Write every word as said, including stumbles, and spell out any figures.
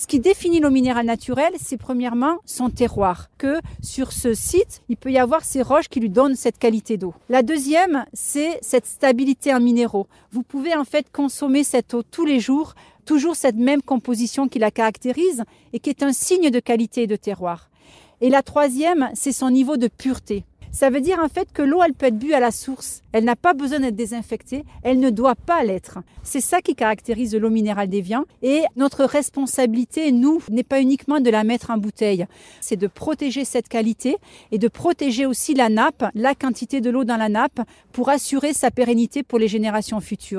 qui définit l'eau minérale naturelle, c'est premièrement son terroir, que sur ce site, il peut y avoir ces roches qui lui donnent cette qualité d'eau. La deuxième, c'est cette stabilité en minéraux. Vous pouvez en fait consommer cette eau tous les jours, toujours cette même composition qui la caractérise et qui est un signe de qualité et de terroir. Et la troisième, c'est son niveau de pureté. Ça veut dire en fait que l'eau, elle peut être bue à la source. Elle n'a pas besoin d'être désinfectée. Elle ne doit pas l'être. C'est ça qui caractérise l'eau minérale d'Évian. Et notre responsabilité, nous, n'est pas uniquement de la mettre en bouteille. C'est de protéger cette qualité et de protéger aussi la nappe, la quantité de l'eau dans la nappe pour assurer sa pérennité pour les générations futures.